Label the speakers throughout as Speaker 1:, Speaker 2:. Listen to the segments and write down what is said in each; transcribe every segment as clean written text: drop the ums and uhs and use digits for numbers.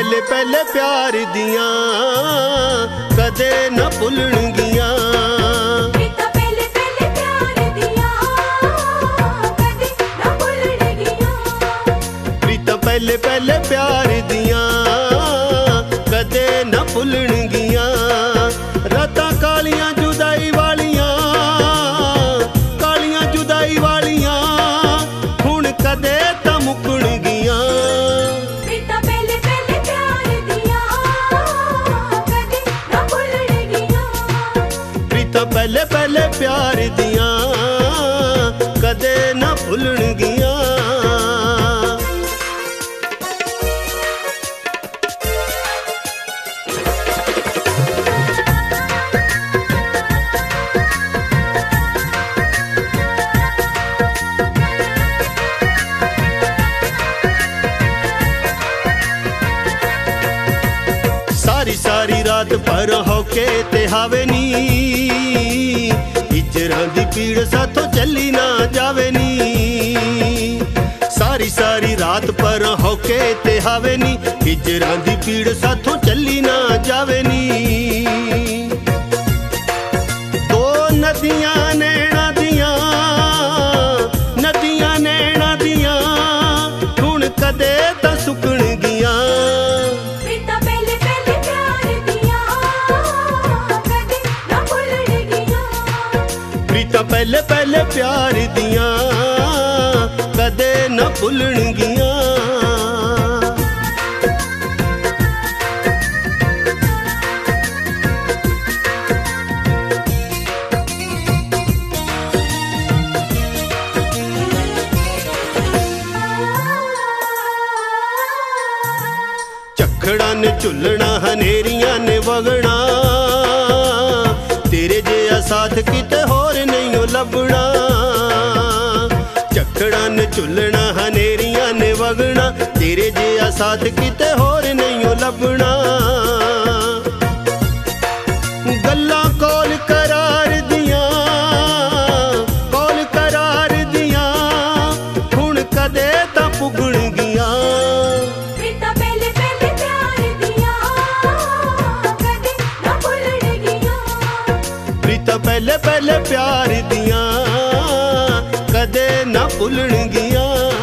Speaker 1: पहले पहले प्यार दियां कदे न भुलणगियां।
Speaker 2: प्रीतां पहले पहले प्यार दियां कदे न भुलणगियां।
Speaker 1: प्रीतां पहले पहले प्यार दियां कदे न भुलणगियां। रातां कालियां जुदाई वालियां, कालियां जुदाई वालियां हुण कदे तां मुकणगियां।
Speaker 2: प्रीतां पहले पहले प्यार दियां कदे न भुलणगियां।
Speaker 1: प्रीतां पहले पहले प्यार दियां कदे न भुलणगियां। सारी सारी रात पर होके ते हावे नी, हिजरां दी पीड़ साथों चली ना जावे नी। सारी सारी रात पर होके ते हावे नी, हिजरां दी पीड़ साथों चली ना जावे नी। दो नदियां नैना दियां, नदियां नैना दियां हुण कदे तां सुकणगियां।
Speaker 2: प्रीतां पहले पहले प्यार दियां कदे न भुलणगियां।
Speaker 1: प्रीतां पहले पहले प्यार दियां कदे न भुलणगियां। झखड़ां ने झुलना हनेरियां ने वगना, तेरे जिहा साथ किते होर नहीं लभना। झखड़ां ने झुलना हनेरियां ने वगना, तेरे जिहा साथ किते होर नहीं लभना। गल्लां कोल करार दियां, कोल करार दियां हुण कदे तां पुगणगियां।
Speaker 2: प्रीतां पहले पहले प्यार दियां कदे न भुलणगियां।
Speaker 1: प्रीतां पहले पहले प्यार दियां कदे न भुलणगियां।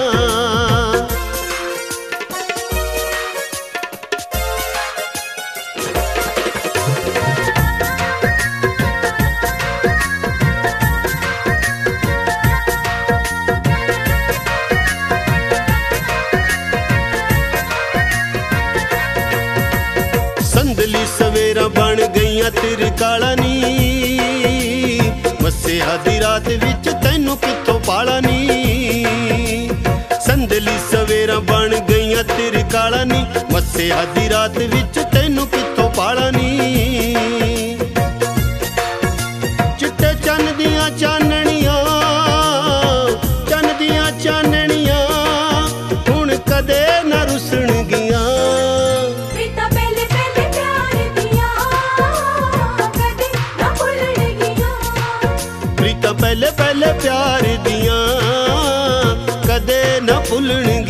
Speaker 1: संदली सवेरा बन गईयां तिरकाला नी, मस्सेआ दी रात विच तैनू कित्थों पाला नी। संदली सवेरा बन गईयां तिरकाला नी, मस्सेआ दी रात विच तैनू कित्थों पाला नी। चिट्टे चन्न दियां चानणियां, चन्न दियां चानणियां हुण कदे न रुसणगियां।
Speaker 2: प्रीतां पहले पहले प्यार दियां कदे न भुलणगियां।
Speaker 1: प्रीतां पहले पहले प्यार दियां कदे न भुलणगियां।